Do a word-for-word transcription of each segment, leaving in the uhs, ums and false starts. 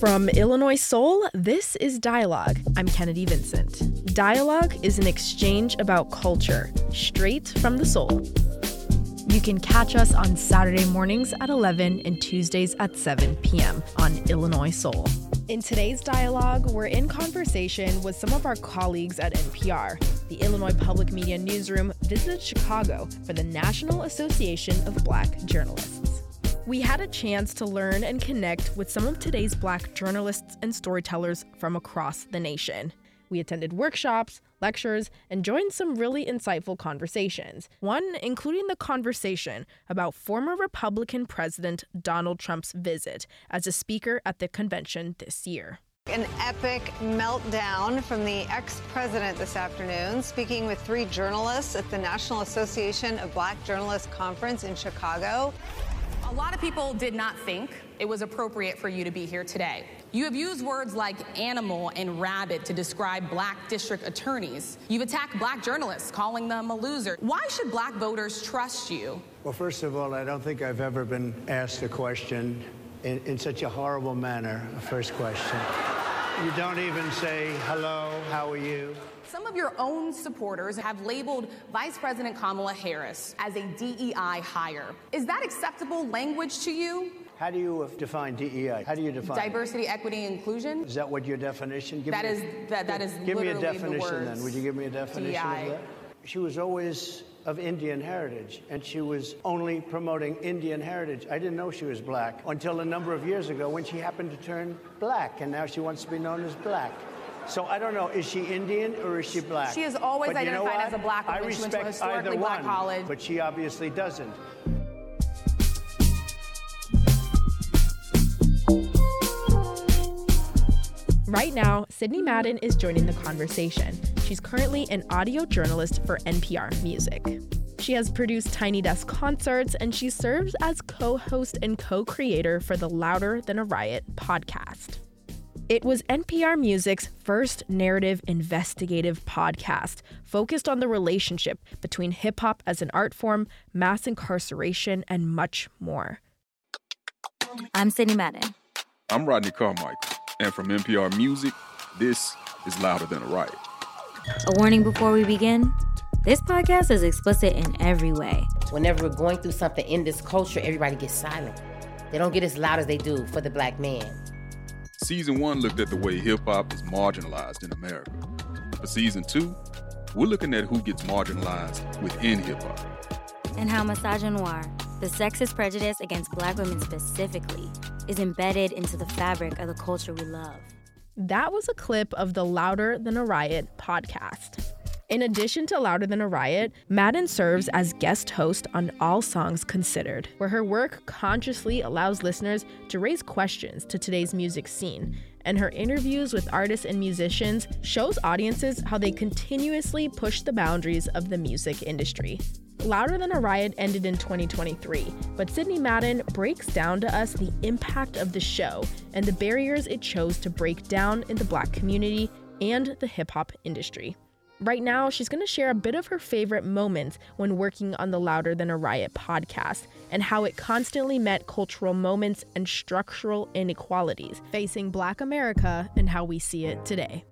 From Illinois Soul, this is Dialogue. I'm Kennedy Vincent. Dialogue is an exchange about culture, straight from the soul. You can catch us on Saturday mornings at eleven and Tuesdays at seven p.m. on Illinois Soul. In today's dialogue, we're in conversation with some of our colleagues at N P R. The Illinois Public Media Newsroom visited Chicago for the National Association of Black Journalists. We had a chance to learn and connect with some of today's Black journalists and storytellers from across the nation. We attended workshops, lectures, and joined some really insightful conversations. One including the conversation about former Republican President Donald Trump's visit as a speaker at the convention this year. An epic meltdown from the ex-president this afternoon, speaking with three journalists at the National Association of Black Journalists Conference in Chicago. A lot of people did not think it was appropriate for you to be here today. You have used words like animal and rabid to describe black district attorneys. You've attacked black journalists, calling them a loser. Why should black voters trust you? Well, first of all, I don't think I've ever been asked a question in, in such a horrible manner, a first question. You don't even say, hello, how are you? Some of your own supporters have labeled Vice President Kamala Harris as a D E I hire. Is that acceptable language to you? How do you define D E I? How do you define Diversity, it? equity, inclusion? Is that what your definition? Give that me is a, that that is give literally me a definition the words then. Would you give me a definition D E I. of that? She was always of Indian heritage, and she was only promoting Indian heritage. I didn't know she was black until a number of years ago when she happened to turn black, and now she wants to be known as black. So I don't know, is she Indian or is she black? She has always but identified you know as a black woman. I She went to a respect historically either black one, college. but she obviously doesn't. Right now, Sydney Madden is joining the conversation. She's currently an audio journalist for N P R Music. She has produced Tiny Desk concerts, and she serves as co-host and co-creator for the Louder Than a Riot podcast. It was N P R Music's first narrative investigative podcast focused on the relationship between hip-hop as an art form, mass incarceration, and much more. I'm Sydney Madden. I'm Rodney Carmichael, and from N P R Music, this is Louder Than a Riot. A warning before we begin. This podcast is explicit in every way. Whenever we're going through something in this culture, everybody gets silent. They don't get as loud as they do for the black man. Season one looked at the way hip-hop is marginalized in America. For season two, we're looking at who gets marginalized within hip-hop. And how misogynoir, the sexist prejudice against black women specifically, is embedded into the fabric of the culture we love. That was a clip of the Louder Than a Riot podcast. In addition to Louder Than a Riot, Madden serves as guest host on All Songs Considered, where her work consciously allows listeners to raise questions to today's music scene, and her interviews with artists and musicians shows audiences how they continuously push the boundaries of the music industry. Louder Than a Riot ended in twenty twenty-three, but Sydney Madden breaks down to us the impact of the show and the barriers it chose to break down in the Black community and the hip-hop industry. Right now, she's going to share a bit of her favorite moments when working on the Louder Than a Riot podcast and how it constantly met cultural moments and structural inequalities facing Black America and how we see it today.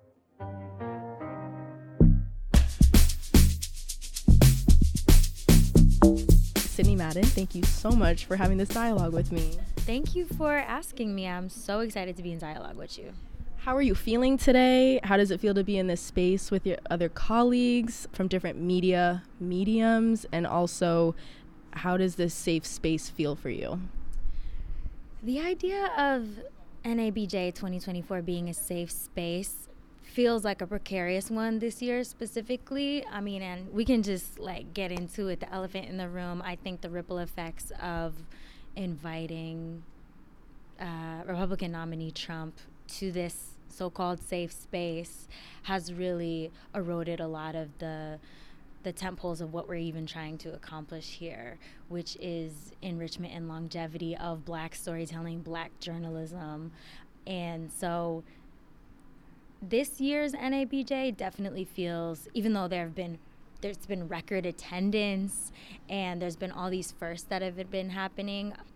Sydney Madden, thank you so much for having this dialogue with me. Thank you for asking me. I'm so excited to be in dialogue with you. How are you feeling today? How does it feel to be in this space with your other colleagues from different media mediums? And also, how does this safe space feel for you? The idea of N A B J twenty twenty-four being a safe space feels like a precarious one this year specifically. I mean, and we can just like get into it. The elephant in the room, I think the ripple effects of inviting uh, Republican nominee Trump to this so-called safe space has really eroded a lot of the the temples of what we're even trying to accomplish here, which is enrichment and longevity of Black storytelling, Black journalism. And so this year's N A B J definitely feels, even though there have been there's been record attendance and there's been all these firsts that have been happening,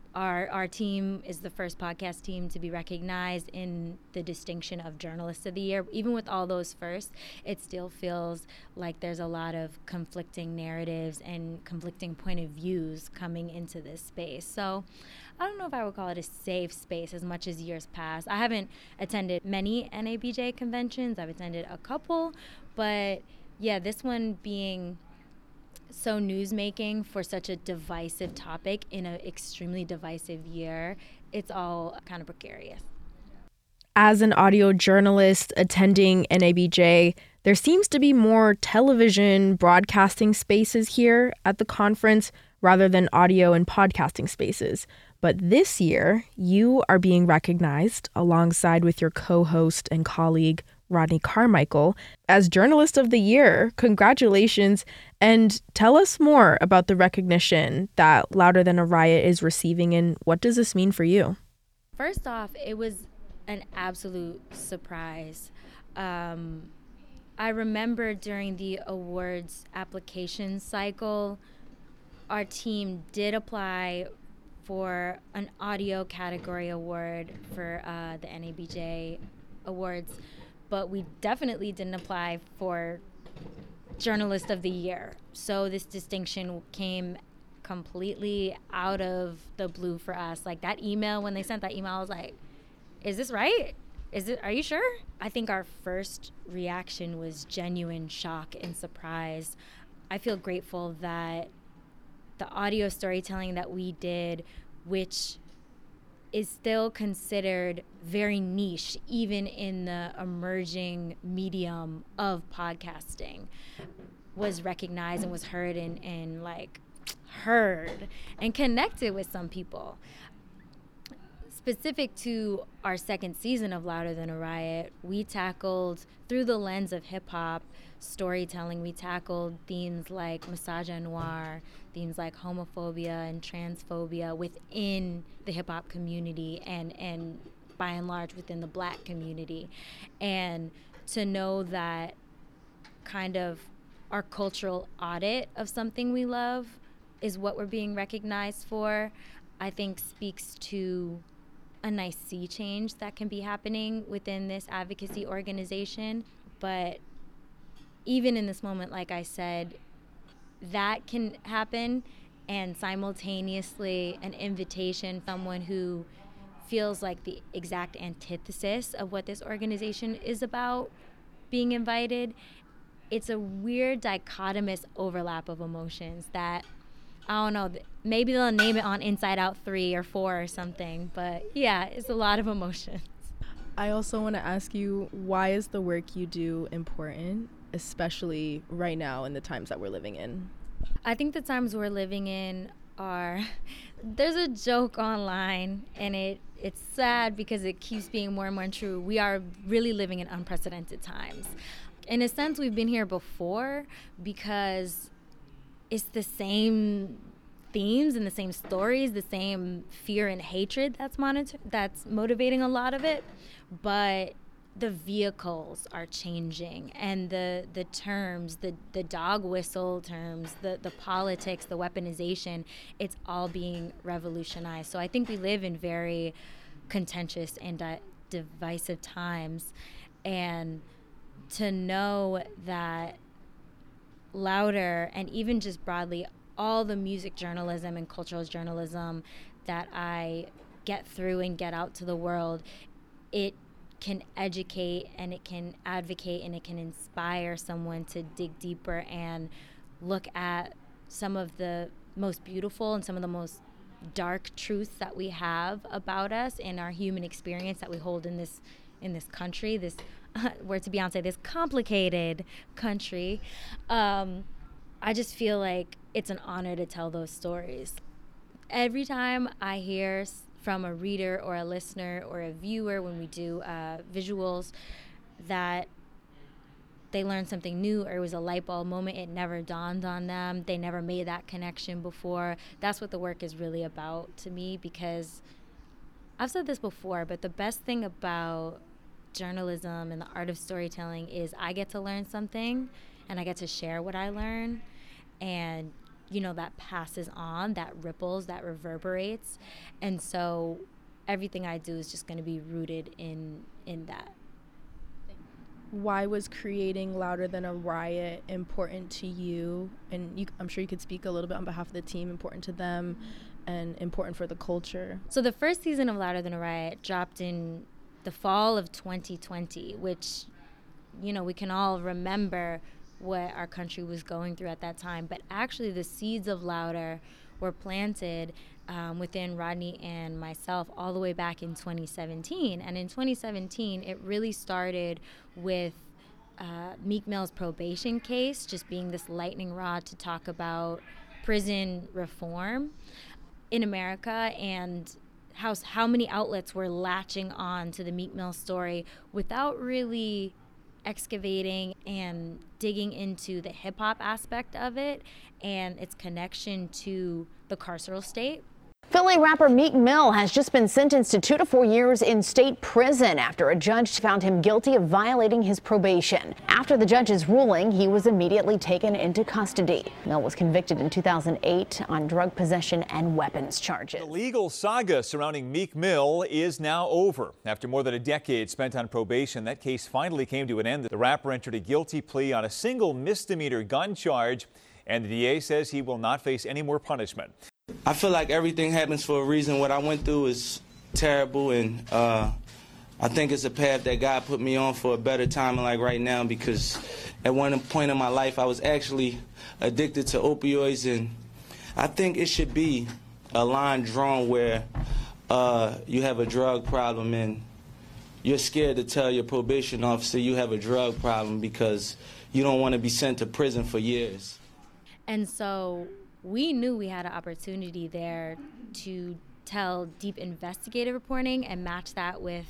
Our our team is the first podcast team to be recognized in the distinction of Journalist of the Year. Even with all those firsts, it still feels like there's a lot of conflicting narratives and conflicting point of views coming into this space. So I don't know if I would call it a safe space as much as years past. I haven't attended many N A B J conventions. I've attended a couple, but yeah, this one being so newsmaking for such a divisive topic in an extremely divisive year, it's all kind of precarious. As an audio journalist attending N A B J, there seems to be more television broadcasting spaces here at the conference rather than audio and podcasting spaces. But this year, you are being recognized alongside with your co-host and colleague, Rodney Carmichael, as Journalist of the Year. Congratulations. And tell us more about the recognition that Louder Than a Riot is receiving, and what does this mean for you? First off, it was an absolute surprise. Um, I remember during the awards application cycle, our team did apply for an audio category award for uh, the N A B J awards, but we definitely didn't apply for Journalist of the Year. So this distinction came completely out of the blue for us. Like that email, when they sent that email, I was like, is this right? Is it, are you sure? I think our first reaction was genuine shock and surprise. I feel grateful that the audio storytelling that we did, which is still considered very niche, even in the emerging medium of podcasting, was recognized and was heard and, and like heard and connected with some people. Specific to our second season of Louder Than a Riot, we tackled, through the lens of hip-hop storytelling, we tackled themes like misogynoir, themes like homophobia and transphobia within the hip-hop community and, and by and large within the Black community. And to know that kind of our cultural audit of something we love is what we're being recognized for, I think speaks to a nice sea change that can be happening within this advocacy organization. But even in this moment, like I said, that can happen, and simultaneously an invitation, someone who feels like the exact antithesis of what this organization is about being invited. It's a weird dichotomous overlap of emotions that, I don't know, maybe they'll name it on Inside Out three or four or something, but yeah, it's a lot of emotions. I also want to ask you, why is the work you do important, especially right now in the times that we're living in? I think the times we're living in are, there's a joke online, and it it's sad because it keeps being more and more true. We are really living in unprecedented times. In a sense, we've been here before because it's the same themes and the same stories, the same fear and hatred that's monitor- that's motivating a lot of it, but the vehicles are changing, and the the terms, the the dog whistle terms, the the politics, the weaponization, it's all being revolutionized. So I think we live in very contentious and di- divisive times, and to know that Louder, and even just broadly all the music journalism and cultural journalism that I get through and get out to the world, it can educate and it can advocate and it can inspire someone to dig deeper and look at some of the most beautiful and some of the most dark truths that we have about us and our human experience that we hold in this in this country, this uh, word to Beyonce, this complicated country. Um, I just feel like it's an honor to tell those stories. Every time I hear from a reader or a listener or a viewer when we do uh, visuals that they learned something new or it was a light bulb moment, it never dawned on them, they never made that connection before, that's what the work is really about to me. Because I've said this before, but the best thing about journalism and the art of storytelling is I get to learn something and I get to share what I learn. And you know, that passes on, that ripples, that reverberates. And so everything I do is just going to be rooted in in that. Why was creating Louder Than a Riot important to you? And you, I'm sure you could speak a little bit on behalf of the team, important to them and important for the culture. So the first season of Louder Than a Riot dropped in the fall of twenty twenty, which, you know, we can all remember what our country was going through at that time. But actually the seeds of Louder were planted um, within Rodney and myself all the way back in twenty seventeen. And in twenty seventeen, it really started with uh, Meek Mill's probation case just being this lightning rod to talk about prison reform in America, and how, how many outlets were latching on to the Meek Mill story without really excavating and digging into the hip-hop aspect of it and its connection to the carceral state. Philly rapper Meek Mill has just been sentenced to two to four years in state prison after a judge found him guilty of violating his probation. After the judge's ruling, he was immediately taken into custody. Mill was convicted in two thousand eight on drug possession and weapons charges. The legal saga surrounding Meek Mill is now over. After more than a decade spent on probation, that case finally came to an end. The rapper entered a guilty plea on a single misdemeanor gun charge, and the D A says he will not face any more punishment. I feel like everything happens for a reason. What I went through is terrible, and uh, I think it's a path that God put me on for a better time like right now, because at one point in my life I was actually addicted to opioids, and I think it should be a line drawn where uh, you have a drug problem and you're scared to tell your probation officer you have a drug problem because you don't want to be sent to prison for years. And so we knew we had an opportunity there to tell deep investigative reporting and match that with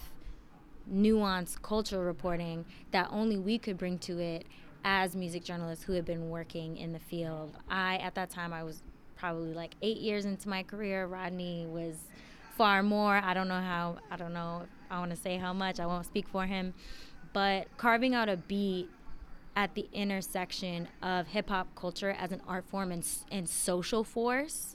nuanced cultural reporting that only we could bring to it as music journalists who had been working in the field. I, at that time, I was probably like eight years into my career. Rodney was far more. I don't know how, I don't know if I want to say how much. I won't speak for him. But carving out a beat at the intersection of hip-hop culture as an art form and, and social force,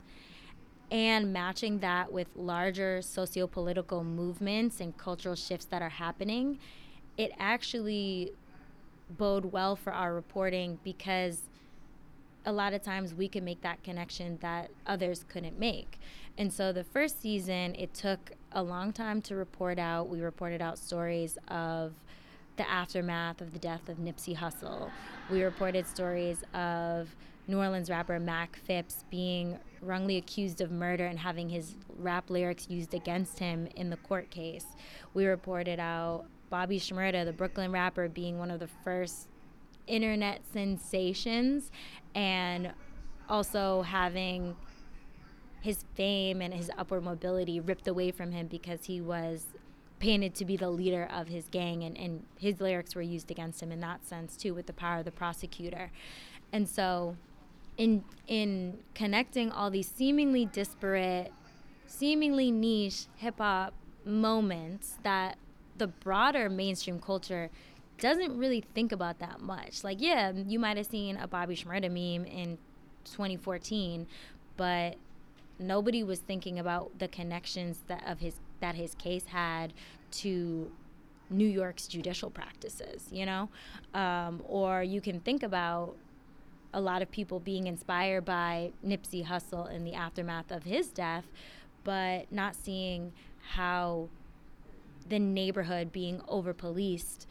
and matching that with larger socio-political movements and cultural shifts that are happening, it actually bode well for our reporting, because a lot of times we can make that connection that others couldn't make. And so the first season, it took a long time to report out. We reported out stories of the aftermath of the death of Nipsey Hussle. We reported stories of New Orleans rapper Mac Phipps being wrongly accused of murder and having his rap lyrics used against him in the court case. We reported out Bobby Shmurda, the Brooklyn rapper, being one of the first internet sensations, and also having his fame and his upward mobility ripped away from him because he was painted to be the leader of his gang, and, and his lyrics were used against him in that sense too, with the power of the prosecutor. And so in in connecting all these seemingly disparate, seemingly niche hip-hop moments that the broader mainstream culture doesn't really think about that much. Like, yeah, you might have seen a Bobby Shmurda meme in twenty fourteen, but nobody was thinking about the connections that of his that his case had to New York's judicial practices, you know? Um, or you can think about a lot of people being inspired by Nipsey Hussle in the aftermath of his death, but not seeing how the neighborhood being over-policed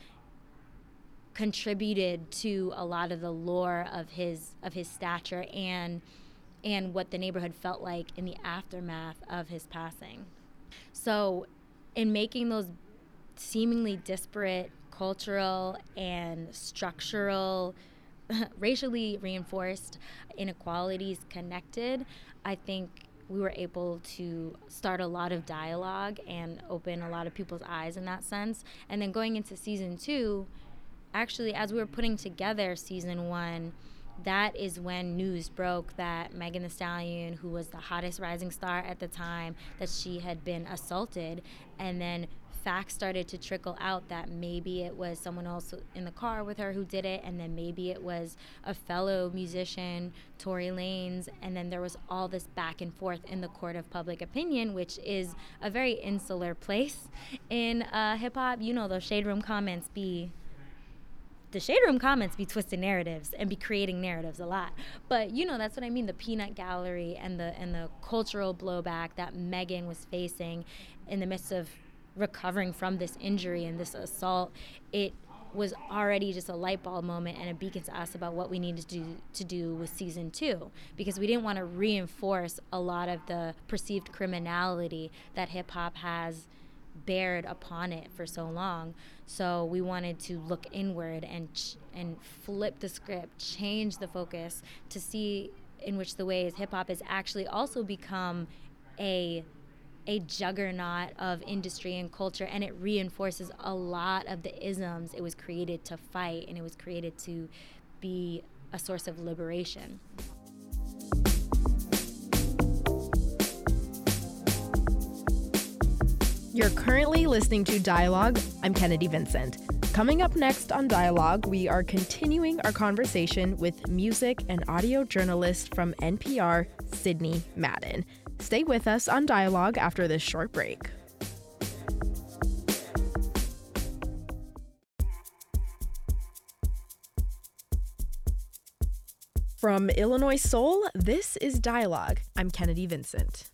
contributed to a lot of the lore of his of his stature and and what the neighborhood felt like in the aftermath of his passing. So in making those seemingly disparate cultural and structural, racially reinforced inequalities connected, I think we were able to start a lot of dialogue and open a lot of people's eyes in that sense. And then going into season two, actually, as we were putting together season one, that is when news broke that Megan Thee Stallion, who was the hottest rising star at the time, that she had been assaulted, and then facts started to trickle out that maybe it was someone else in the car with her who did it, and then maybe it was a fellow musician, Tory Lanez, and then there was all this back and forth in the court of public opinion, which is a very insular place in uh, hip-hop. You know, those shade room comments be... The shade room comments be twisting narratives and be creating narratives a lot. But, you know, that's what I mean, the peanut gallery and the and the cultural blowback that Megan was facing in the midst of recovering from this injury and this assault, it was already just a light bulb moment and a beacon to us about what we needed to do, to do with season two, because we didn't want to reinforce a lot of the perceived criminality that hip-hop has bared upon it for so long. So we wanted to look inward and ch- and flip the script, change the focus to see in which the ways hip-hop has actually also become a a juggernaut of industry and culture, and it reinforces a lot of the isms it was created to fight, and it was created to be a source of liberation. You're currently listening to Dialogue. I'm Kennedy Vincent. Coming up next on Dialogue, we are continuing our conversation with music and audio journalist from N P R, Sidney Madden. Stay with us on Dialogue after this short break. From Illinois Soul, this is Dialogue. I'm Kennedy Vincent.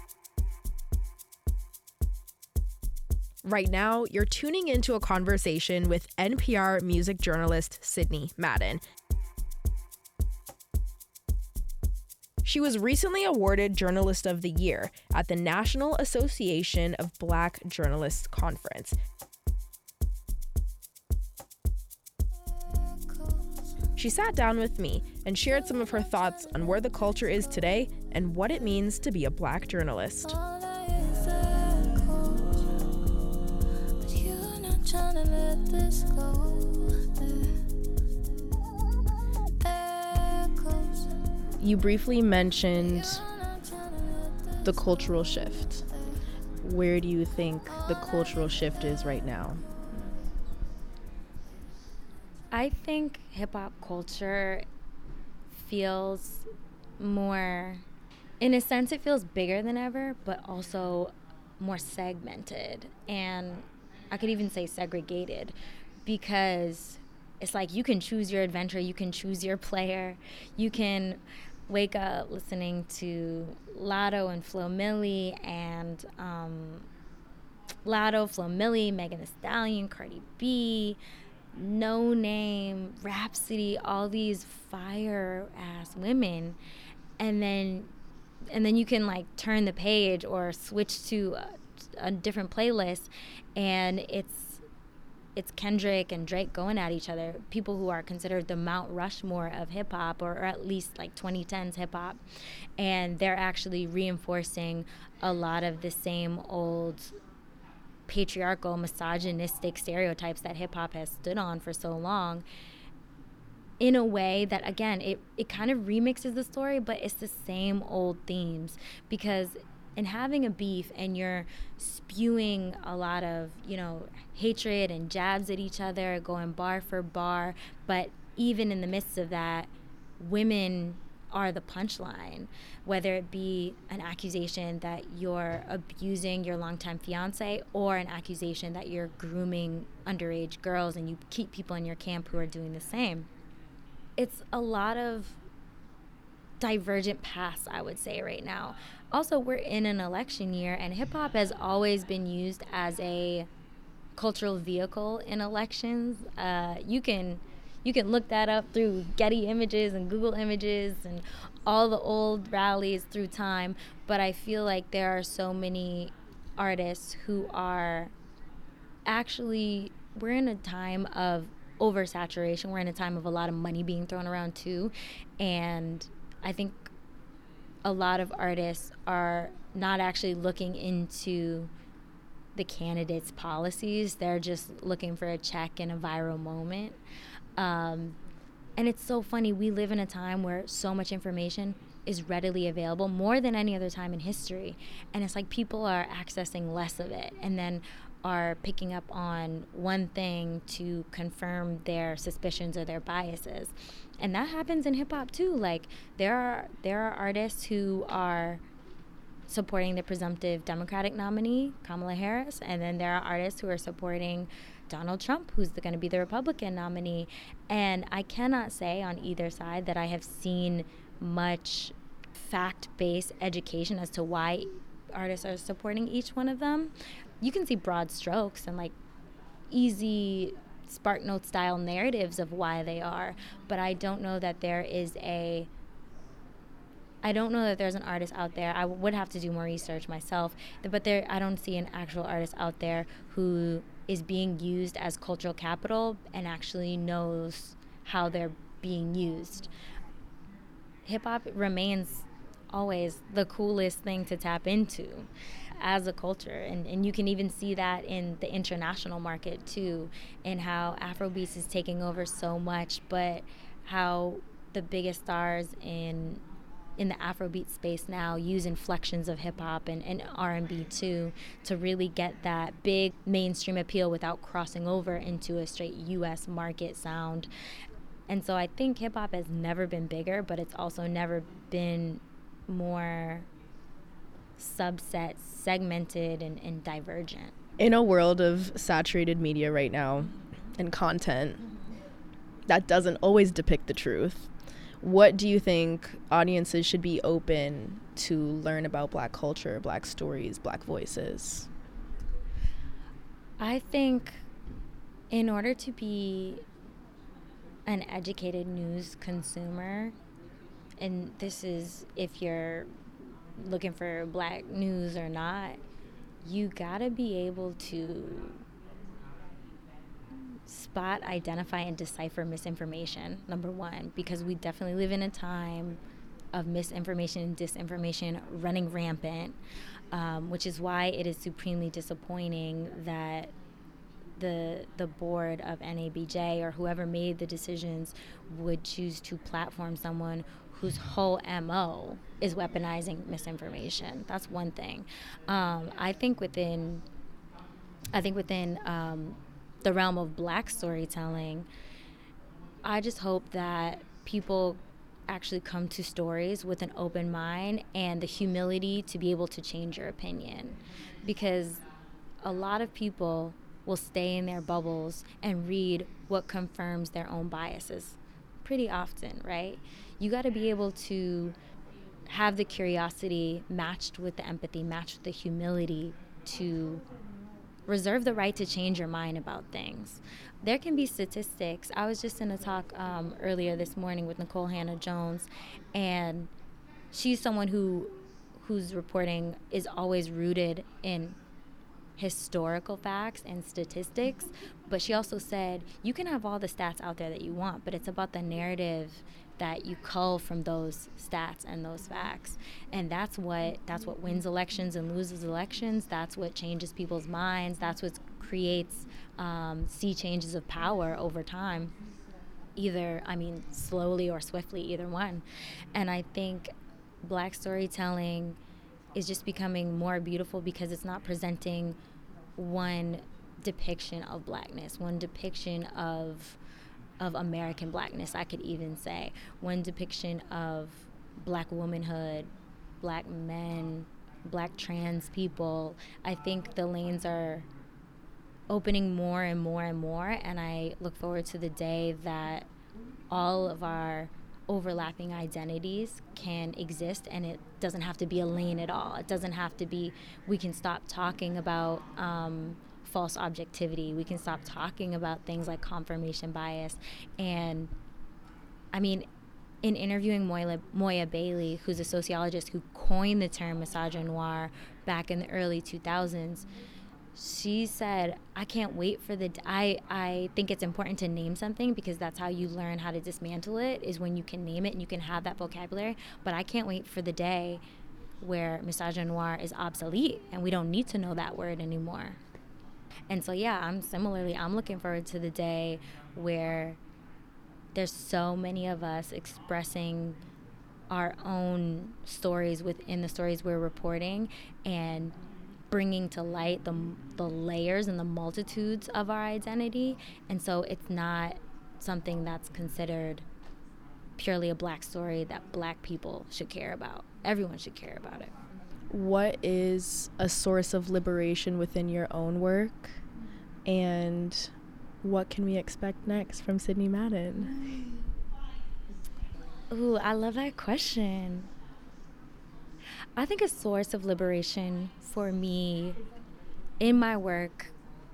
Right now, you're tuning into a conversation with N P R music journalist Sidney Madden. She was recently awarded Journalist of the Year at the National Association of Black Journalists Conference. She sat down with me and shared some of her thoughts on where the culture is today and what it means to be a Black journalist. You briefly mentioned the cultural shift. Where do you think the cultural shift is right now? I think hip-hop culture feels more, in a sense, it feels bigger than ever, but also more segmented. And I could even say segregated, because it's like you can choose your adventure, you can choose your player, you can wake up listening to Latto and Flo Milli and um, Latto, Flo Milli, Megan Thee Stallion, Cardi B, No Name, Rhapsody, all these fire ass women, and then and then you can like turn the page or switch to a, a different playlist, and it's it's Kendrick and Drake going at each other, people who are considered the Mount Rushmore of hip-hop, or, or at least like twenty tens hip-hop, and they're actually reinforcing a lot of the same old patriarchal, misogynistic stereotypes that hip-hop has stood on for so long, in a way that, again, it, it kind of remixes the story, but it's the same old themes. Because in having a beef and you're spewing a lot of, you know, hatred and jabs at each other, going bar for bar, but even in the midst of that, women are the punchline, whether it be an accusation that you're abusing your longtime fiance or an accusation that you're grooming underage girls, and you keep people in your camp who are doing the same. It's a lot of divergent paths, I would say, right now. Also, we're in an election year, and hip-hop has always been used as a cultural vehicle in elections. Uh, you can you can look that up through Getty Images and Google Images and all the old rallies through time, but I feel like there are so many artists who are actually, we're in a time of oversaturation. We're in a time of a lot of money being thrown around too, and I think a lot of artists are not actually looking into the candidates' policies. They're just looking for a check and a viral moment. Um, and it's so funny. We live in a time where so much information is readily available, more than any other time in history. And it's like people are accessing less of it. And then are picking up on one thing to confirm their suspicions or their biases. And that happens in hip hop too. Like there are there are artists who are supporting the presumptive Democratic nominee, Kamala Harris, and then there are artists who are supporting Donald Trump, who's going to be the Republican nominee. And I cannot say on either side that I have seen much fact-based education as to why artists are supporting each one of them. You can see broad strokes and like easy SparkNote style narratives of why they are, but I don't know that there is a I don't know that there's an artist out there. I would have to do more research myself, but there I don't see an actual artist out there who is being used as cultural capital and actually knows how they're being used. Hip hop remains always the coolest thing to tap into as a culture, and, and you can even see that in the international market too, and how Afrobeats is taking over so much, but how the biggest stars in in the Afrobeat space now use inflections of hip hop and, and R and B too to really get that big mainstream appeal without crossing over into a straight U S market sound. And so I think hip hop has never been bigger, but it's also never been more subset, segmented, and, and divergent. In a world of saturated media right now and content that doesn't always depict the truth, what do you think audiences should be open to learn about Black culture, Black stories, Black voices? I think in order to be an educated news consumer, and this is if you're looking for Black news or not, you gotta be able to spot, identify, and decipher misinformation, number one, because we definitely live in a time of misinformation and disinformation running rampant, um, which is why it is supremely disappointing that the the board of N A B J or whoever made the decisions would choose to platform someone whose whole M O is weaponizing misinformation. That's one thing. Um, I think within, I think within um, the realm of Black storytelling, I just hope that people actually come to stories with an open mind and the humility to be able to change your opinion, because a lot of people will stay in their bubbles and read what confirms their own biases pretty often, right? You got to be able to have the curiosity matched with the empathy, matched with the humility to reserve the right to change your mind about things. There can be statistics. I was just in a talk um, earlier this morning with Nicole Hannah-Jones, and she's someone who whose reporting is always rooted in historical facts and statistics, but she also said you can have all the stats out there that you want, but it's about the narrative that you cull from those stats and those facts. And that's what that's what wins elections and loses elections. That's what changes people's minds. That's what creates um, sea changes of power over time, either, I mean, slowly or swiftly, either one. And I think Black storytelling is just becoming more beautiful because it's not presenting one depiction of Blackness, one depiction of of American Blackness, I could even say, one depiction of Black womanhood, Black men, Black trans people. I think the lanes are opening more and more and more, and I look forward to the day that all of our overlapping identities can exist, and it doesn't have to be a lane at all. It doesn't have to be, we can stop talking about um, false objectivity. We can stop talking about things like confirmation bias. And I mean, in interviewing Moya, Moya Bailey, who's a sociologist who coined the term misogynoir back in the early two thousands, she said, I can't wait for the, d- I, I think it's important to name something because that's how you learn how to dismantle it, is when you can name it and you can have that vocabulary. But I can't wait for the day where misogynoir is obsolete and we don't need to know that word anymore. And so, yeah, I'm similarly, I'm looking forward to the day where there's so many of us expressing our own stories within the stories we're reporting, and bringing to light the the layers and the multitudes of our identity. And so it's not something that's considered purely a Black story that Black people should care about. Everyone should care about it. What is a source of liberation within your own work? And what can we expect next from Sidney Madden? Ooh, I love that question. I think a source of liberation for me in my work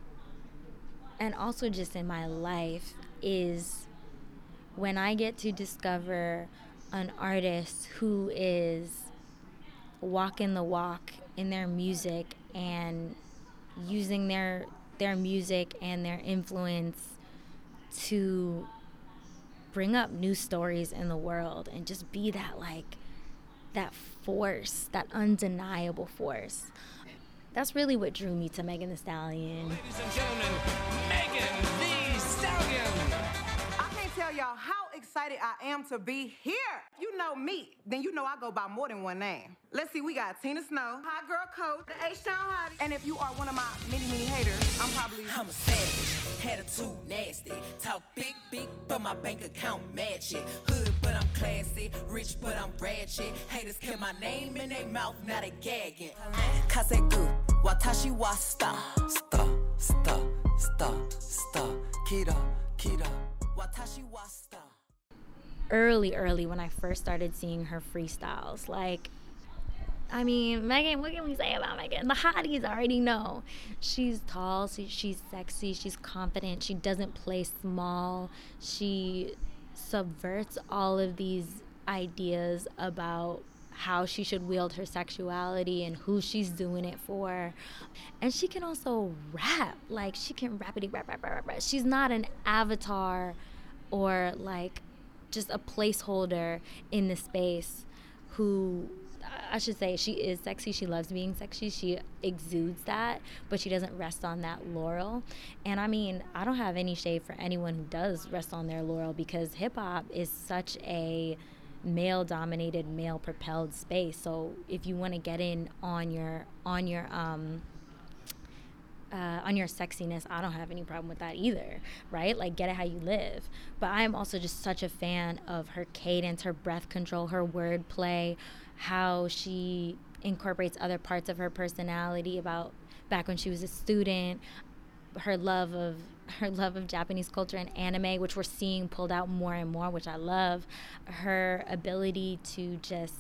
and also just in my life is when I get to discover an artist who is walking the walk in their music and using their their music and their influence to bring up new stories in the world and just be that like that force, that undeniable force. That's really what drew me to Megan Thee Stallion. Ladies and gentlemen, Megan Thee Stallion. I can't tell y'all how excited I am to be here. You know me, then you know I go by more than one name. Let's see, we got Tina Snow, Hot Girl Coach, the H-Town Hottie. And if you are one of my many, many haters, I'm probably... I'm a savage, head too nasty. Talk big, big, but my bank account match it. Hood, but I'm classy. Rich, but I'm ratchet. Haters kill my name in their mouth, now they gagging. Kasegu, watashi wa star. Star, star, star, star. Kira, kira, watashi wa star. Early, early when I first started seeing her freestyles, like, I mean, Megan, what can we say about Megan? The hotties already know. She's tall, she's sexy, she's confident, she doesn't play small. She subverts all of these ideas about how she should wield her sexuality and who she's doing it for. And she can also rap. Like, she can rappity rap, rap, rap, rap, rap. She's not an avatar or, like, just a placeholder in the space who... I should say she is sexy. She loves being sexy. She exudes that, but she doesn't rest on that laurel. And I mean, I don't have any shade for anyone who does rest on their laurel, because hip hop is such a male-dominated, male-propelled space. So if you want to get in on your on your um Uh, on your sexiness, I don't have any problem with that either, right? Like, get it how you live. But I am also just such a fan of her cadence, her breath control, her wordplay, how she incorporates other parts of her personality about back when she was a student, her love of her love of Japanese culture and anime, which we're seeing pulled out more and more, which I love, her ability to just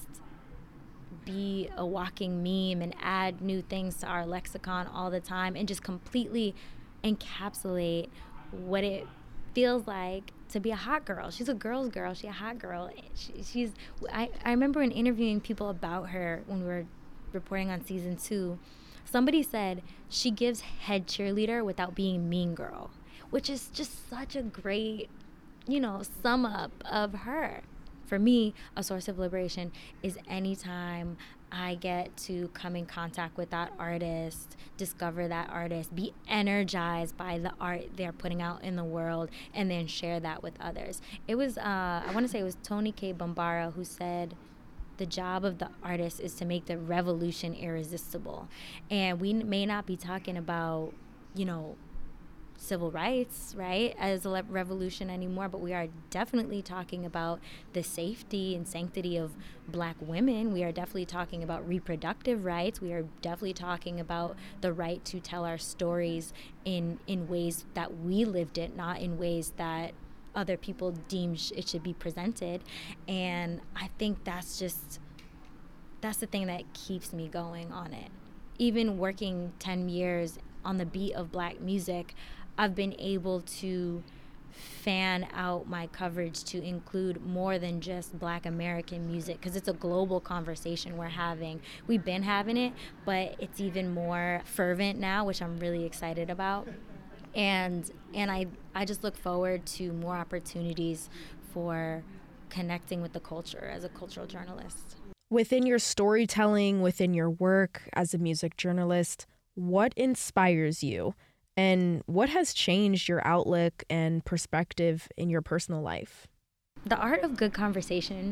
be a walking meme and add new things to our lexicon all the time and just completely encapsulate what it feels like to be a hot girl. She's a girl's girl. She's a hot girl. She, she's. I, I remember in interviewing people about her when we were reporting on season two, somebody said she gives head cheerleader without being mean girl, which is just such a great, you know, sum up of her. For me, a source of liberation is anytime I get to come in contact with that artist, discover that artist, be energized by the art they're putting out in the world, and then share that with others. It was, uh, I want to say it was Tony K. Bambara who said, the job of the artist is to make the revolution irresistible. And we may not be talking about, you know, civil rights, right, as a revolution anymore, but we are definitely talking about the safety and sanctity of Black women. We are definitely talking about reproductive rights. We are definitely talking about the right to tell our stories in in ways that we lived it, not in ways that other people deem sh- it should be presented. And I think that's just, that's the thing that keeps me going on it. Even working ten years on the beat of Black music, I've been able to fan out my coverage to include more than just Black American music, because it's a global conversation we're having. We've been having it, but it's even more fervent now, which I'm really excited about. And and I, I just look forward to more opportunities for connecting with the culture as a cultural journalist. Within your storytelling, within your work as a music journalist, what inspires you? And what has changed your outlook and perspective in your personal life? The art of good conversation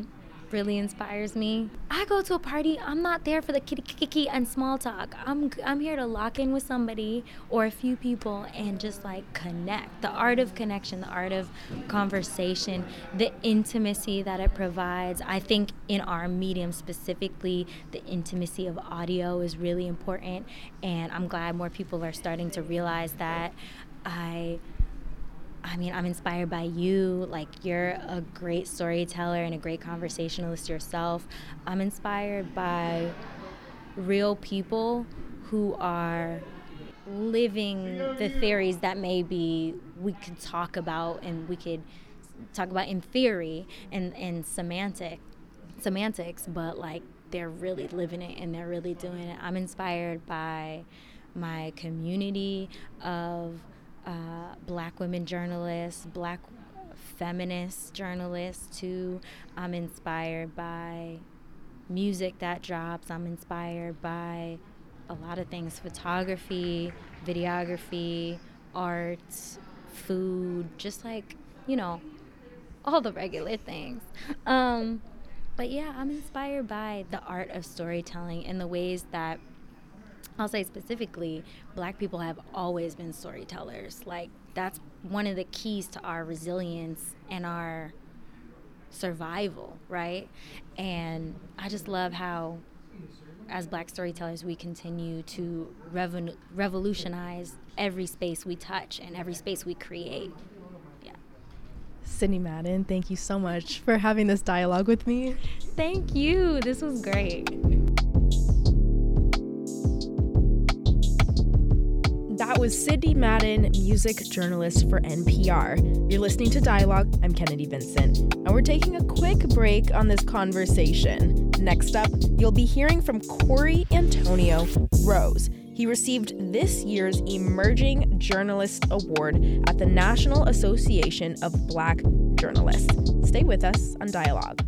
really inspires me. I go to a party, I'm not there for the kitty kiki and small talk. I'm I'm here to lock in with somebody or a few people and just like connect. The art of connection, the art of conversation, the intimacy that it provides. I think in our medium specifically, the intimacy of audio is really important, and I'm glad more people are starting to realize that. I I mean, I'm inspired by you. Like, you're a great storyteller and a great conversationalist yourself. I'm inspired by real people who are living the theories that maybe we could talk about and we could talk about in theory and, and semantic, semantics, but, like, they're really living it and they're really doing it. I'm inspired by my community of Uh, black women journalists, black feminist journalists too. I'm inspired by music that drops. I'm inspired by a lot of things: photography, videography, art, food, just like, you know, all the regular things. Um, but yeah, I'm inspired by the art of storytelling and the ways that I'll say specifically, black people have always been storytellers. Like, that's one of the keys to our resilience and our survival, right? And I just love how, as black storytellers, we continue to revolu- revolutionize every space we touch and every space we create. Yeah. Sydney Madden, thank you so much for having this dialogue with me. Thank you. This was great. That was Sydney Madden, music journalist for N P R. You're listening to Dialogue. I'm Kennedy Vincent, and we're taking a quick break on this conversation. Next up, you'll be hearing from Corey Antonio Rose. He received this year's Emerging Journalist Award at the National Association of Black Journalists. Stay with us on Dialogue.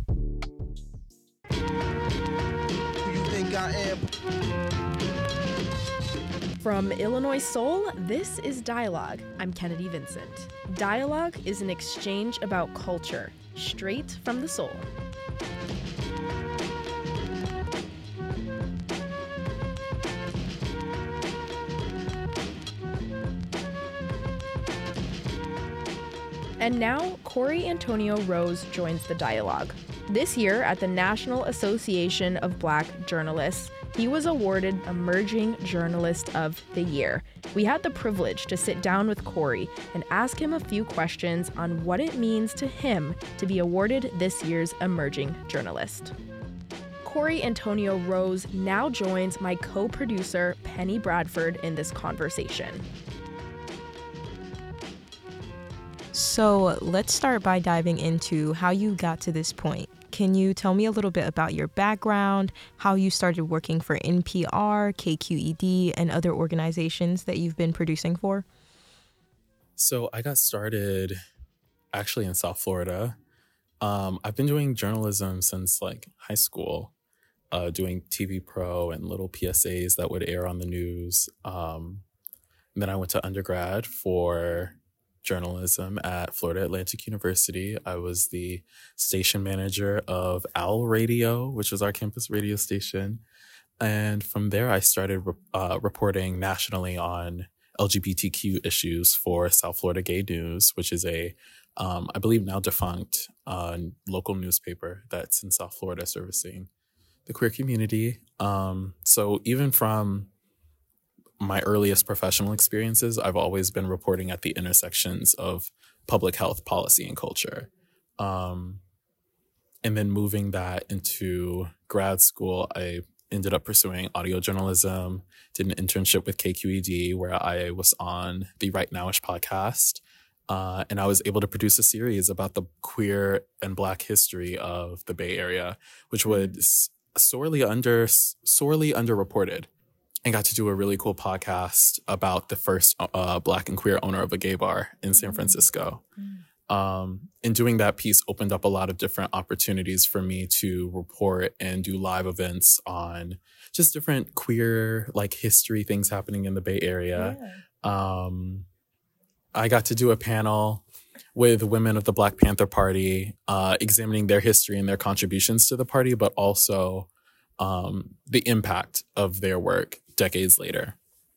Who you think I am? From Illinois Soul, this is Dialogue. I'm Kennedy Vincent. Dialogue is an exchange about culture, straight from the soul. And now, Corey Antonio Rose joins the dialogue. This year, at the National Association of Black Journalists, he was awarded Emerging Journalist of the Year. We had the privilege to sit down with Corey and ask him a few questions on what it means to him to be awarded this year's Emerging Journalist. Corey Antonio Rose now joins my co-producer, Penny Bradford, in this conversation. So let's start by diving into how you got to this point. Can you tell me a little bit about your background, how you started working for N P R, K Q E D, and other organizations that you've been producing for? So I got started actually in South Florida. Um, I've been doing journalism since like high school, uh, doing T V Pro and little P S As that would air on the news. Um, and then I went to undergrad for journalism at Florida Atlantic University. I was the station manager of Owl Radio, which was our campus radio station. And from there, I started uh, reporting nationally on L G B T Q issues for South Florida Gay News, which is a, um, I believe now defunct uh, local newspaper that's in South Florida servicing the queer community. Um, so even from my earliest professional experiences, I've always been reporting at the intersections of public health policy and culture. Um, and then moving that into grad school, I ended up pursuing audio journalism, did an internship with K Q E D where I was on the Right Nowish podcast. Uh, and I was able to produce a series about the queer and Black history of the Bay Area, which was sorely under, sorely underreported. And got to do a really cool podcast about the first uh, Black and queer owner of a gay bar in San Francisco. Mm. Um, and doing that piece opened up a lot of different opportunities for me to report and do live events on just different queer, like, history things happening in the Bay Area. Yeah. Um, I got to do a panel with women of the Black Panther Party, uh, examining their history and their contributions to the party, but also um, the impact of their work decades later.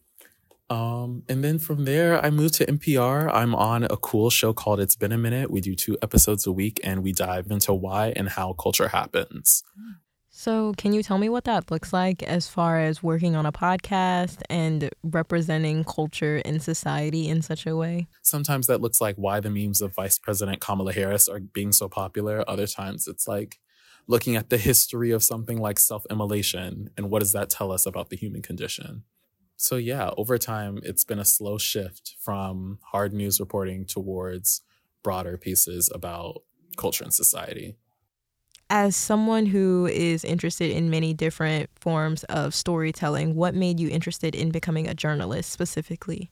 Um, and then from there, I moved to N P R. I'm on a cool show called It's Been a Minute. We do two episodes a week, and we dive into why and how culture happens. So can you tell me what that looks like as far as working on a podcast and representing culture in society in such a way? Sometimes that looks like why the memes of Vice President Kamala Harris are being so popular. Other times it's like looking at the history of something like self-immolation and what does that tell us about the human condition. So yeah, over time, it's been a slow shift from hard news reporting towards broader pieces about culture and society. As someone who is interested in many different forms of storytelling, what made you interested in becoming a journalist specifically?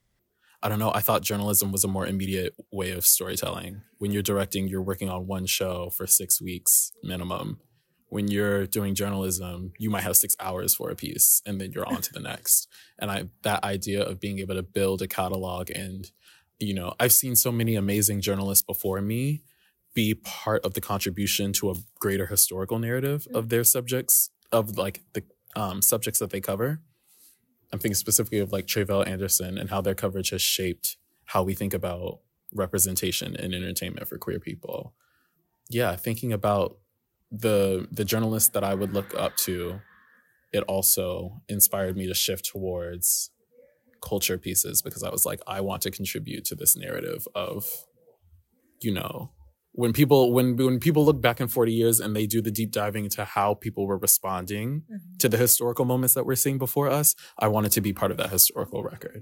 I don't know. I thought journalism was a more immediate way of storytelling. When you're directing, you're working on one show for six weeks minimum. When you're doing journalism, you might have six hours for a piece and then you're on to the next. And I that idea of being able to build a catalog and, you know, I've seen so many amazing journalists before me be part of the contribution to a greater historical narrative of their subjects, of like the um, subjects that they cover. I'm thinking specifically of like Tre'vell Anderson and how their coverage has shaped how we think about representation in entertainment for queer people. Yeah, thinking about the the journalists that I would look up to, it also inspired me to shift towards culture pieces because I was like, I want to contribute to this narrative of, you know, when people when when people look back in forty years and they do the deep diving into how people were responding mm-hmm. to the historical moments that we're seeing before us, I wanted to be part of that historical record.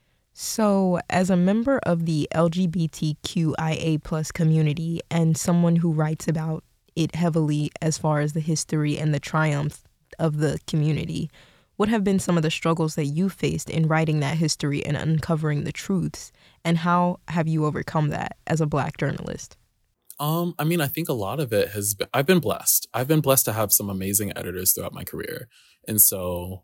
So as a member of the L G B T Q I A plus community and someone who writes about it heavily as far as the history and the triumphs of the community, what have been some of the struggles that you faced in writing that history and uncovering the truths? And how have you overcome that as a Black journalist? Um, I mean, I think a lot of it has been, I've been blessed. I've been blessed to have some amazing editors throughout my career. And so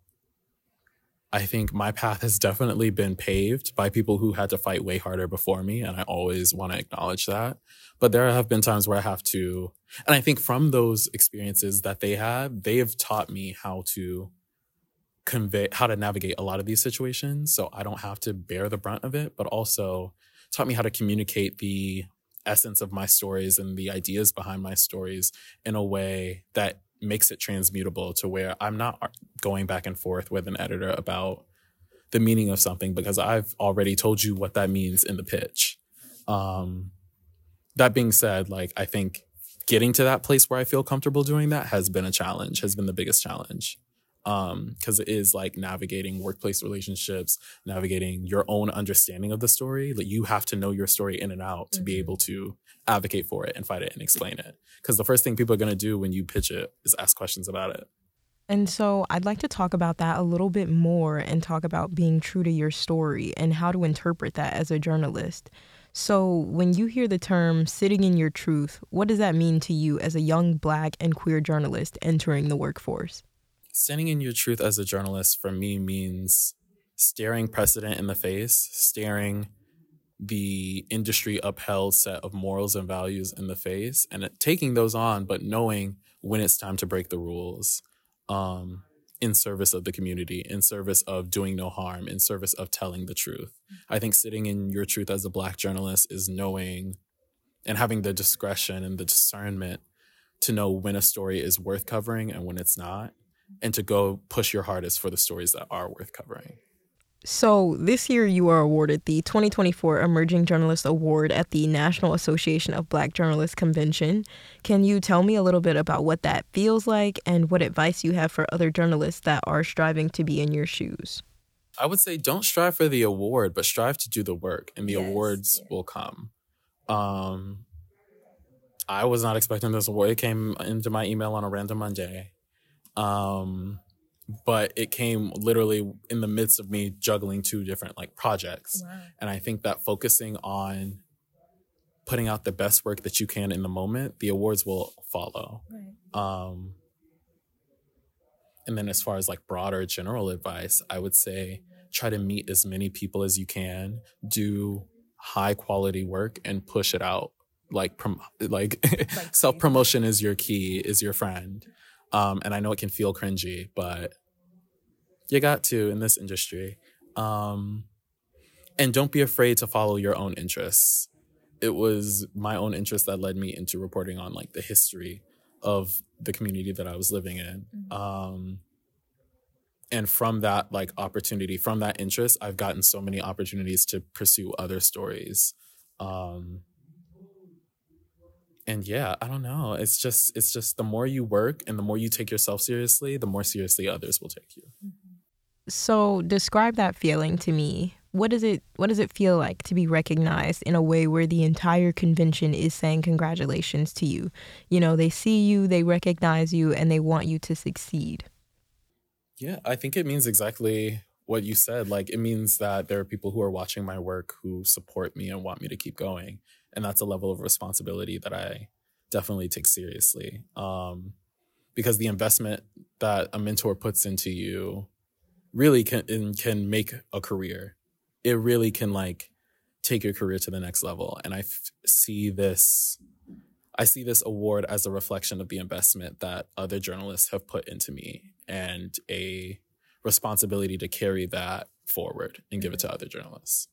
I think my path has definitely been paved by people who had to fight way harder before me. And I always want to acknowledge that. But there have been times where I have to, and I think from those experiences that they had, they have taught me how to convey, how to navigate a lot of these situations. So I don't have to bear the brunt of it, but also taught me how to communicate the essence of my stories and the ideas behind my stories in a way that makes it transmutable to where I'm not going back and forth with an editor about the meaning of something because I've already told you what that means in the pitch. Um, that being said, like, I think getting to that place where I feel comfortable doing that has been a challenge, has been the biggest challenge. Um, because it is like navigating workplace relationships, navigating your own understanding of the story. Like you have to know your story in and out to mm-hmm. be able to advocate for it and fight it and explain it. Because the first thing people are going to do when you pitch it is ask questions about it. And so I'd like to talk about that a little bit more and talk about being true to your story and how to interpret that as a journalist. So when you hear the term sitting in your truth, what does that mean to you as a young Black and queer journalist entering the workforce? Standing in your truth as a journalist for me means staring precedent in the face, staring the industry upheld set of morals and values in the face and taking those on, but knowing when it's time to break the rules um, in service of the community, in service of doing no harm, in service of telling the truth. I think sitting in your truth as a Black journalist is knowing and having the discretion and the discernment to know when a story is worth covering and when it's not, and to go push your hardest for the stories that are worth covering. So this year you were awarded the twenty twenty-four Emerging Journalist Award at the National Association of Black Journalists Convention. Can you tell me a little bit about what that feels like and what advice you have for other journalists that are striving to be in your shoes? I would say don't strive for the award, but strive to do the work, and the yes, awards yeah. will come. Um, I was not expecting this award. It came into my email on a random Monday. Um, but it came literally in the midst of me juggling two different like projects. Wow. And I think that focusing on putting out the best work that you can in the moment, the awards will follow. Right. Um, and then as far as like broader general advice, I would say try to meet as many people as you can, do high quality work and push it out. Like, prom- like, like self promotion is your key, is your friend. Um, and I know it can feel cringy, but you got to in this industry. Um, and don't be afraid to follow your own interests. It was my own interest that led me into reporting on like the history of the community that I was living in. Mm-hmm. Um, and from that like opportunity, from that interest, I've gotten so many opportunities to pursue other stories. Um, and yeah, I don't know. It's just, it's just the more you work and the more you take yourself seriously, the more seriously others will take you. So describe that feeling to me. What does it what does it feel like to be recognized in a way where the entire convention is saying congratulations to you? You know, they see you, they recognize you, and they want you to succeed. Yeah, I think it means exactly what you said. Like, it means that there are people who are watching my work who support me and want me to keep going. And that's a level of responsibility that I definitely take seriously. Um, because the investment that a mentor puts into you really can can make a career. It really can like take your career to the next level. And I f- see this, I see this award as a reflection of the investment that other journalists have put into me and a responsibility to carry that forward and give it to other journalists.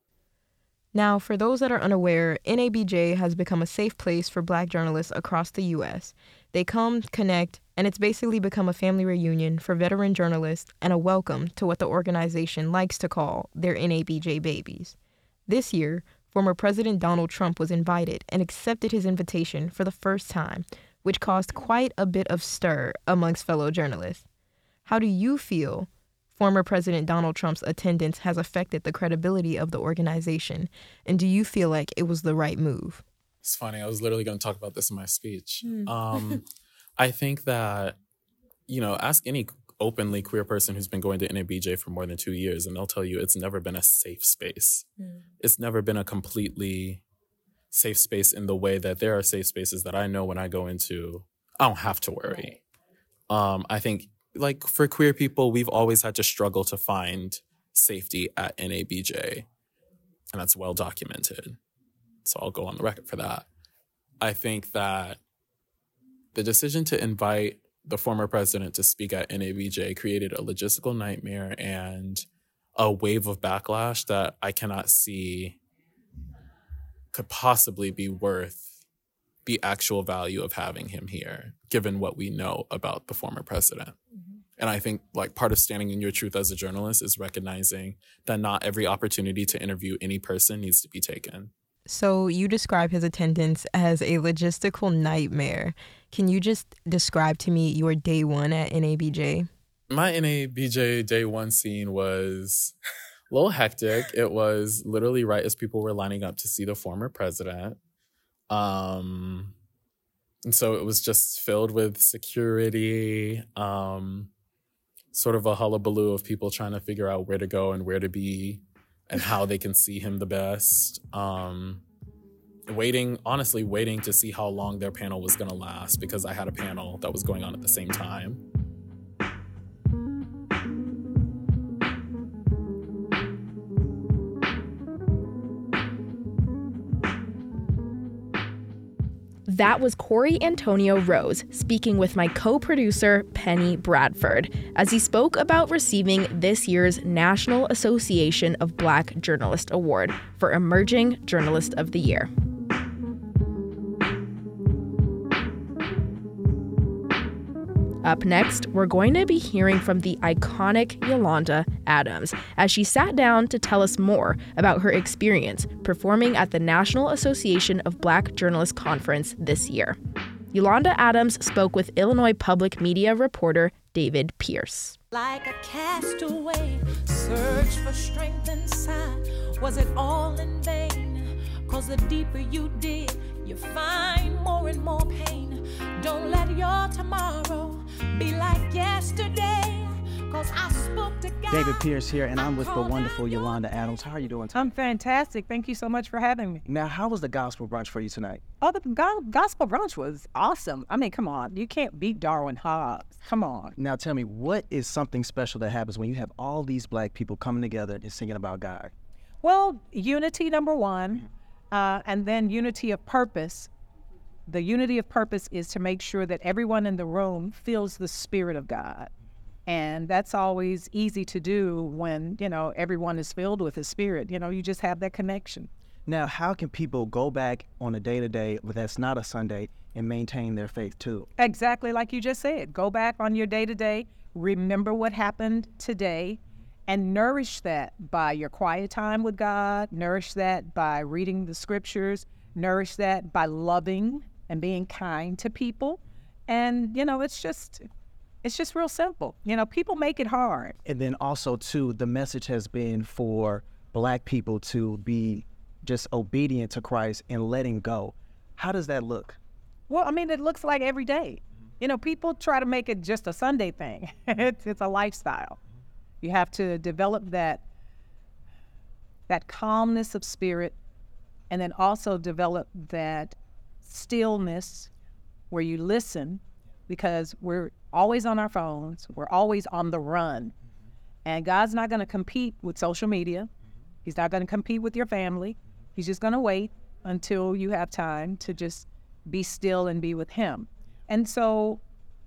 Now, for those that are unaware, N A B J has become a safe place for Black journalists across the U S. They come, connect, and it's basically become a family reunion for veteran journalists and a welcome to what the organization likes to call their N A B J babies. This year, former President Donald Trump was invited and accepted his invitation for the first time, which caused quite a bit of stir amongst fellow journalists. How do you feel former President Donald Trump's attendance has affected the credibility of the organization, and do you feel like it was the right move? It's funny. I was literally going to talk about this in my speech. Mm. Um, I think that, you know, ask any openly queer person who's been going to N A B J for more than two years, and they'll tell you it's never been a safe space. Mm. It's never been a completely safe space in the way that there are safe spaces that I know when I go into, I don't have to worry. Um, I think, like, for queer people, we've always had to struggle to find safety at N A B J, and that's well documented. So I'll go on the record for that. I think that the decision to invite the former president to speak at N A B J created a logistical nightmare and a wave of backlash that I cannot see could possibly be worth the actual value of having him here, given what we know about the former president. Mm-hmm. And I think like part of standing in your truth as a journalist is recognizing that not every opportunity to interview any person needs to be taken. So you describe his attendance as a logistical nightmare. Can you just describe to me your day one at N A B J? My N A B J day one scene was a little hectic. It was literally right as people were lining up to see the former president. Um, and so it was just filled with security, um, sort of a hullabaloo of people trying to figure out where to go and where to be and how they can see him the best. Um, waiting, honestly, waiting to see how long their panel was going to last because I had a panel that was going on at the same time. That was Corey Antonio Rose speaking with my co-producer, Penny Bradford, as he spoke about receiving this year's National Association of Black Journalists Award for Emerging Journalist of the Year. Up next, we're going to be hearing from the iconic Yolanda Adams as she sat down to tell us more about her experience performing at the National Association of Black Journalists Conference this year. Yolanda Adams spoke with Illinois Public Media reporter David Pierce. Like a castaway, search for strength inside. Was it all in vain? 'Cause the deeper you dig, you find more and more pain. Don't let your tomorrow be like yesterday, 'cause I spoke to God. David Pierce here, and I'm with the wonderful Yolanda Adams. How are you doing today? I'm fantastic. Thank you so much for having me. Now, how was the gospel brunch for you tonight? Oh, the go- gospel brunch was awesome. I mean, come on. You can't beat Darwin Hobbs. Come on. Now, tell me, what is something special that happens when you have all these black people coming together and singing about God? Well, unity, number one, uh, and then unity of purpose. The unity of purpose is to make sure that everyone in the room feels the Spirit of God. And that's always easy to do when, you know, everyone is filled with the Spirit. You know, you just have that connection. Now, how can people go back on a day-to-day that's not a Sunday and maintain their faith too? Exactly like you just said. Go back on your day-to-day, remember what happened today, and nourish that by your quiet time with God, nourish that by reading the scriptures, nourish that by loving and being kind to people. And, you know, it's just... It's just real simple. You know, people make it hard. And then also, too, the message has been for Black people to be just obedient to Christ and letting go. How does that look? Well, I mean, it looks like every day. You know, people try to make it just a Sunday thing. it's, it's a lifestyle. You have to develop that, that calmness of spirit, and then also develop that stillness where you listen, because we're always on our phones. We're always on the run. And God's not going to compete with social media. He's not going to compete with your family. He's just going to wait until you have time to just be still and be with him. And so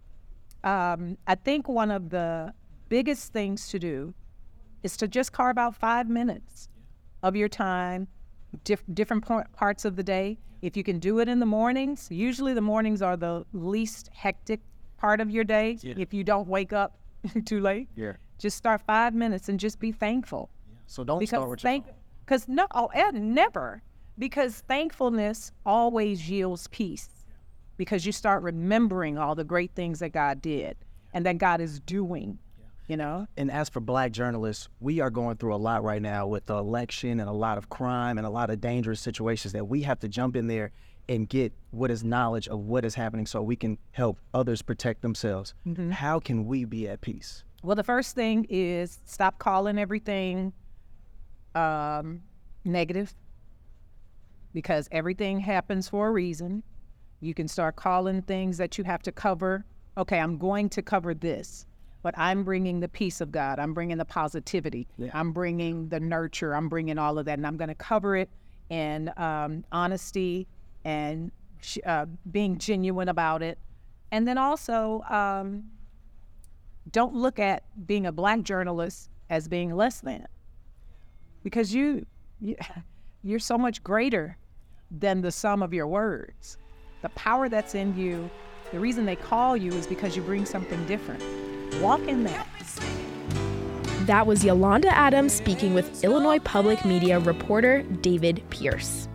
um, I think one of the biggest things to do is to just carve out five minutes of your time, diff- different par- parts of the day. If you can do it in the mornings, usually the mornings are the least hectic part of your day. Yeah. If you don't wake up too late, yeah. just start five minutes and just be thankful. Yeah. So don't because start with thank, your phone. Because no, oh, never. Because thankfulness always yields peace. Because you start remembering all the great things that God did and that God is doing. You know? And as for Black journalists, we are going through a lot right now with the election and a lot of crime and a lot of dangerous situations that we have to jump in there and get what is knowledge of what is happening so we can help others protect themselves. Mm-hmm. How can we be at peace? Well, the first thing is stop calling everything um, negative, because everything happens for a reason. You can start calling things that you have to cover. Okay, I'm going to cover this, but I'm bringing the peace of God. I'm bringing the positivity. Yeah. I'm bringing the nurture. I'm bringing all of that, and I'm going to cover it in um, honesty and uh, being genuine about it. And then also, um, don't look at being a Black journalist as being less than, because you, you you're so much greater than the sum of your words. The power that's in you, the reason they call you is because you bring something different. Walk in that. That was Yolanda Adams speaking with Illinois Public Media reporter David Pierce.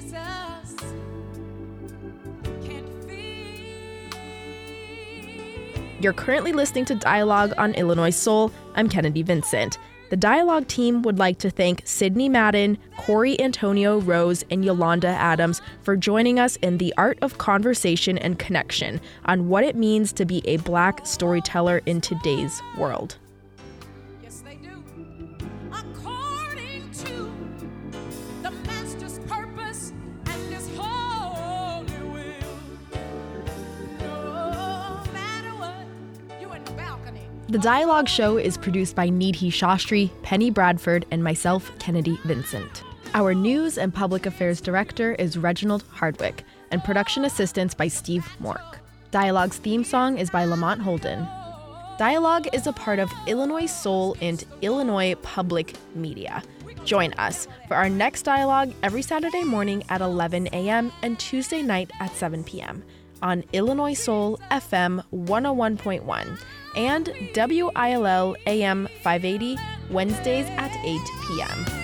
You're currently listening to Dialogue on Illinois Soul. I'm Kennedy Vincent. The Dialogue team would like to thank Sydney Madden, Corey Antonio Rose, and Yolanda Adams for joining us in the art of conversation and connection on what it means to be a Black storyteller in today's world. Yes, they do. According to the Master's purpose and his holy will. No matter what, you in the balcony. The Dialogue Show is produced by Needhi Shastri, Penny Bradford, and myself, Kennedy Vincent. Our News and Public Affairs Director is Reginald Hardwick, and production assistance by Steve Mork. Dialogue's theme song is by Lamont Holden. Dialogue is a part of Illinois Soul and Illinois Public Media. Join us for our next Dialogue every Saturday morning at eleven a.m. and Tuesday night at seven p.m. on Illinois Soul F M one oh one point one and W I L L A M five eighty Wednesdays at eight p.m.